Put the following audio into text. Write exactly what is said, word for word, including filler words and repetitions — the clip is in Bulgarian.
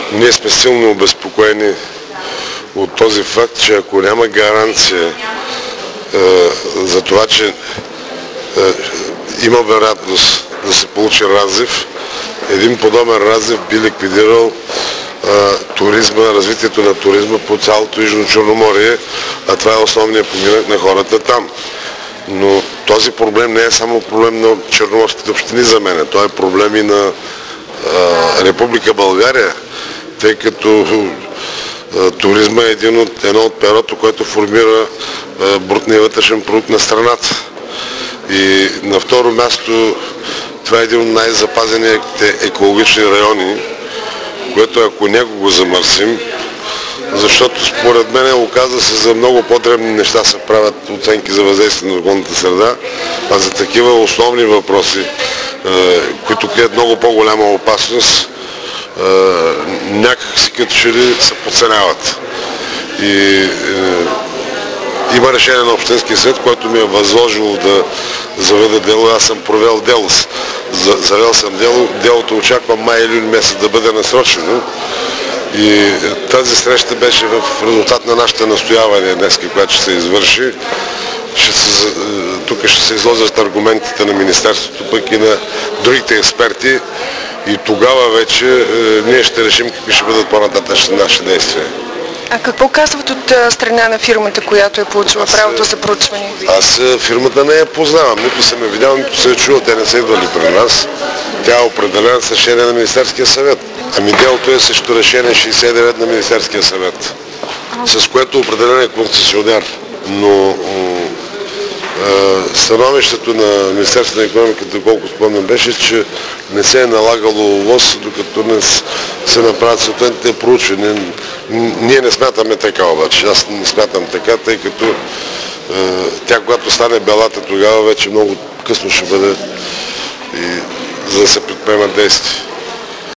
Ние сме силно обезпокоени от този факт, че ако няма гаранция е, за това, че е, има вероятност да се получи разрив, един подобен разрив би ликвидирал е, туризма, развитието на туризма по цялото Южно Черноморие, а това е основният поминък на хората там. Но този проблем не е само проблем на черноморските общини за мен, той е проблем и на е, Република България, тъй като е, туризма е един от, едно от перото, което формира е, брутния вътрешен продукт на страната. И на второ място това е един от най-запазените екологични райони, което ако него го замърсим, защото според мен оказва се за много по-дребни неща се правят оценки за въздействие на околната среда, а за такива основни въпроси, е, които крият много по-голяма опасност, е, някак си като че ли се подценяват. И е, има решение на Общинския съвет, което ми е възложило да заведа дело. Аз съм провел дело. Завел съм дело. Делото очаквам май или месец да бъде насрочено. И тази среща беше в резултат на нашите настоявания днес, която ще се извърши. Ще се, тук ще се изложат аргументите на Министерството, пък и на другите експерти. И тогава вече е, ние ще решим какви ще бъдат по-нататъчни наши действия. А какво казват от страна на фирмата, която е получила аз, правото за проучване? Аз фирмата не я познавам, нито съм я видял, нито се е чувал, те не са идвали при нас. Тя е определена с решение на Министерския съвет. Ами делото е също решение шейсет и девет на Министерския съвет, с което определен е концесионер. Но становището на Министерството на икономиката, колко спомням, беше, че не се е налагало ОВОС, докато не се направят съответните проучвания. Ние не смятаме така обаче. Аз не смятам така, тъй като е, тя, когато стане белата, тогава вече много късно ще бъде, и, за да се предприемат действия.